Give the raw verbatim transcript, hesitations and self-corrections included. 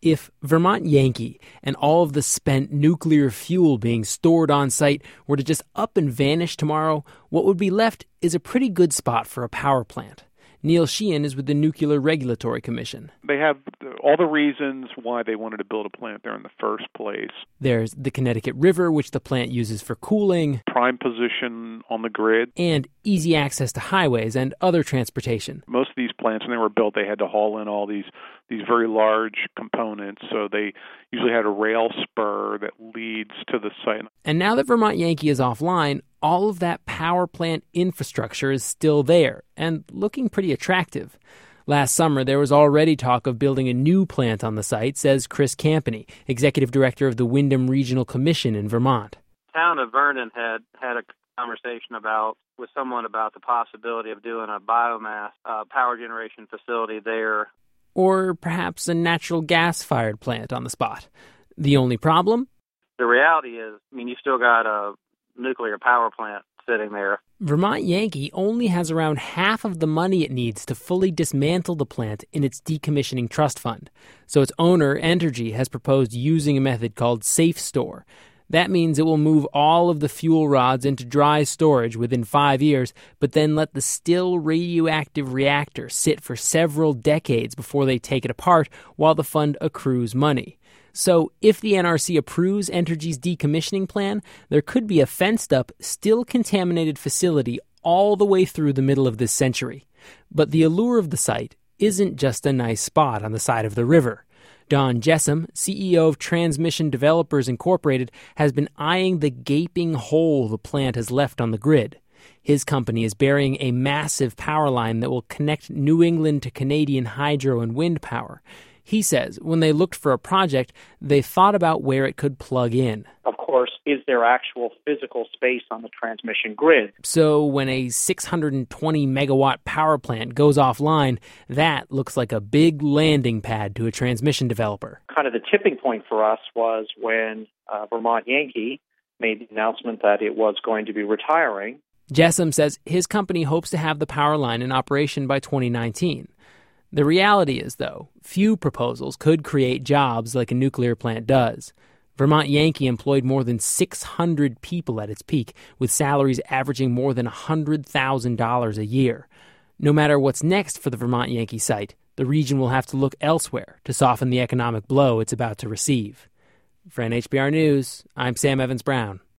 If Vermont Yankee and all of the spent nuclear fuel being stored on site were to just up and vanish tomorrow, what would be left is a pretty good spot for a power plant. Neil Sheehan is with the Nuclear Regulatory Commission. They have all the reasons why they wanted to build a plant there in the first place. There's the Connecticut River, which the plant uses for cooling. Prime position on the grid. And easy access to highways and other transportation. Most of these plants, when they were built, they had to haul in all these these very large components, so they usually had a rail spur that leads to the site. And now that Vermont Yankee is offline, all of that power plant infrastructure is still there and looking pretty attractive. Last summer, there was already talk of building a new plant on the site, says Chris Campany, executive director of the Windham Regional Commission in Vermont. The town of Vernon had had a conversation about with someone about the possibility of doing a biomass uh, power generation facility there. Or perhaps a natural gas-fired plant on the spot. The only problem? The reality is, I mean, you still got a nuclear power plant sitting there. Vermont Yankee only has around half of the money it needs to fully dismantle the plant in its decommissioning trust fund. So its owner, Entergy, has proposed using a method called Safe Store. That means it will move all of the fuel rods into dry storage within five years, but then let the still radioactive reactor sit for several decades before they take it apart while the fund accrues money. So if the N R C approves Entergy's decommissioning plan, there could be a fenced-up, still contaminated facility all the way through the middle of this century. But the allure of the site isn't just a nice spot on the side of the river. Don Jessam, C E O of Transmission Developers Incorporated, has been eyeing the gaping hole the plant has left on the grid. His company is burying a massive power line that will connect New England to Canadian hydro and wind power. He says when they looked for a project, they thought about where it could plug in. Of course, is there actual physical space on the transmission grid? So when a six hundred twenty megawatt power plant goes offline, that looks like a big landing pad to a transmission developer. Kind of the tipping point for us was when uh, Vermont Yankee made the announcement that it was going to be retiring. Jessam says his company hopes to have the power line in operation by twenty nineteen. The reality is, though, few proposals could create jobs like a nuclear plant does. Vermont Yankee employed more than six hundred people at its peak, with salaries averaging more than one hundred thousand dollars a year. No matter what's next for the Vermont Yankee site, the region will have to look elsewhere to soften the economic blow it's about to receive. For N H B R News, I'm Sam Evans-Brown.